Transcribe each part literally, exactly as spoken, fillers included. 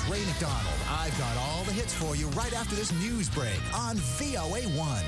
Ray McDonald. I've got all the hits for you right after this news break on V O A one.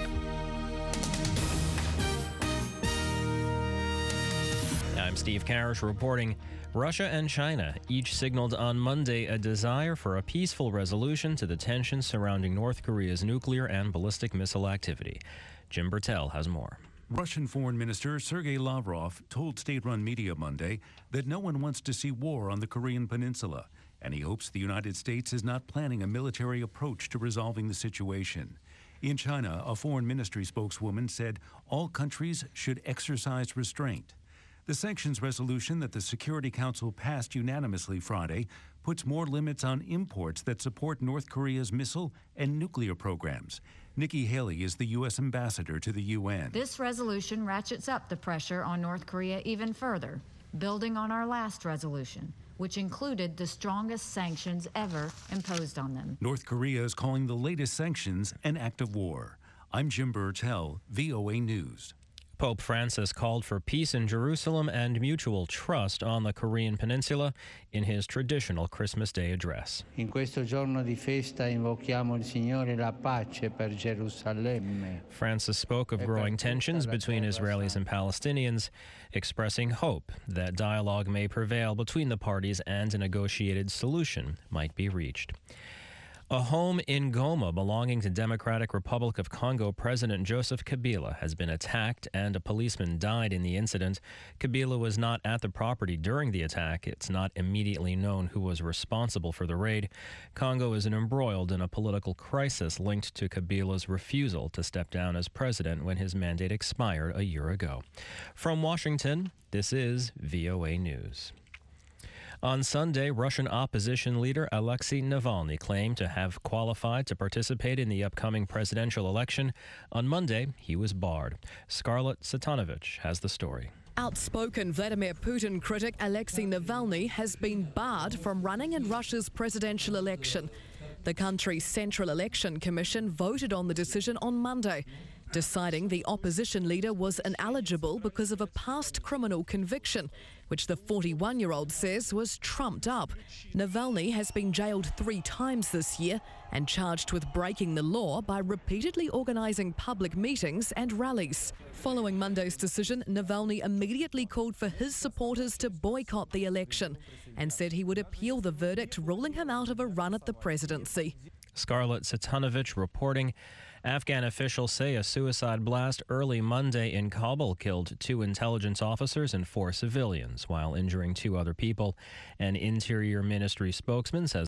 I'm Steve Karish reporting. Russia and China each signaled on Monday a desire for a peaceful resolution to the tensions surrounding North Korea's nuclear and ballistic missile activity. Jim Bertel has more. Russian Foreign Minister Sergei Lavrov told state-run media Monday that no one wants to see war on the Korean peninsula, and he hopes the United States is not planning a military approach to resolving the situation. In China, a foreign ministry spokeswoman said all countries should exercise restraint. The sanctions resolution that the Security Council passed unanimously Friday puts more limits on imports that support North Korea's missile and nuclear programs. Nikki Haley is the U S ambassador to the U N. This resolution ratchets up the pressure on North Korea even further, building on our last resolution, which included the strongest sanctions ever imposed on them. North Korea is calling the latest sanctions an act of war. I'm Jim Bertel, V O A News. Pope Francis called for peace in Jerusalem and mutual trust on the Korean peninsula in his traditional Christmas Day address. In questo giorno di festa invochiamo il Signore la pace per Gerusalemme. Francis spoke of growing tensions between Israelis and Palestinians, expressing hope that dialogue may prevail between the parties and a negotiated solution might be reached. A home in Goma belonging to Democratic Republic of Congo President Joseph Kabila has been attacked and a policeman died in the incident. Kabila was not at the property during the attack. It's not immediately known who was responsible for the raid. Congo is embroiled in a political crisis linked to Kabila's refusal to step down as president when his mandate expired a year ago. From Washington, this is V O A News. On Sunday, Russian opposition leader Alexei Navalny claimed to have qualified to participate in the upcoming presidential election. On Monday, he was barred. Scarlett Satanovich has the story. Outspoken Vladimir Putin critic Alexei Navalny has been barred from running in Russia's presidential election. The country's Central Election Commission voted on the decision on Monday, deciding the opposition leader was ineligible because of a past criminal conviction, which the forty-one-year-old says was trumped up. Navalny has been jailed three times this year and charged with breaking the law by repeatedly organising public meetings and rallies. Following Monday's decision, Navalny immediately called for his supporters to boycott the election and said he would appeal the verdict, ruling him out of a run at the presidency. Scarlett Satanovich reporting. Afghan officials say a suicide blast early Monday in Kabul killed two intelligence officers and four civilians while injuring two other people. An Interior Ministry spokesman says